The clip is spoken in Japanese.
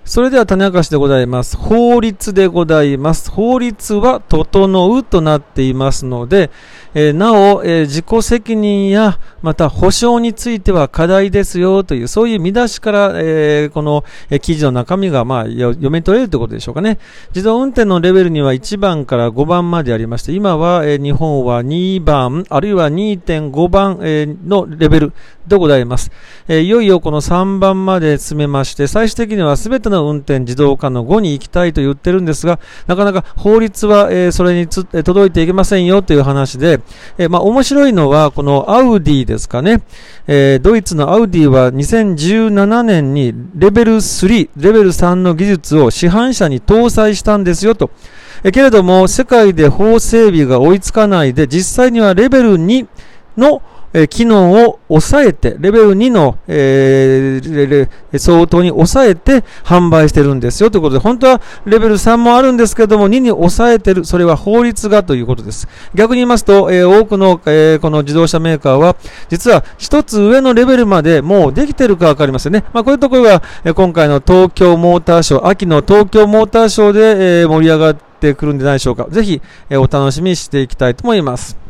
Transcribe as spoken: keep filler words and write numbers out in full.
それでは種明かしでございます。法律でございます。法律は整うとなっていますので、えー、なお、えー、自己責任やまた保証については課題ですよという、そういう見出しから、えー、この、えー、記事の中身が、まあ、読み取れるということでしょうかね。自動運転のレベルにはいちばんからごばんまでありまして、今は、えー、日本はにばん、あるいは にてんごばん、えー、のレベルでございます。えー、いよいよこのさんばんまで詰めまして、最終的には全ての運転自動化のごに行きたいと言ってるんですが、なかなか法律は、えー、それにつ、えー、届いていけませんよという話で、えー、まあ面白いのはこのアウディですかね、えー、ドイツのアウディはにせんじゅうななねんにレベルスリー、レベルさんの技術を市販車に搭載したんですよと。えー、けれども世界で法整備が追いつかないで、実際にはレベルにのえー、機能を抑えて、レベルにの、えー、相当に抑えて販売してるんですよということで、本当はレベルさんもあるんですけども、にに抑えてる、それは法律がということです。逆に言いますと、えー、多くの、えー、この自動車メーカーは、実は一つ上のレベルまでもうできてるかわかりますよね。まあ、こういうところが、えー、今回の東京モーターショー、秋の東京モーターショーで、えー、盛り上がってくるんじゃないでしょうか。ぜひ、えー、お楽しみにしていきたいと思います。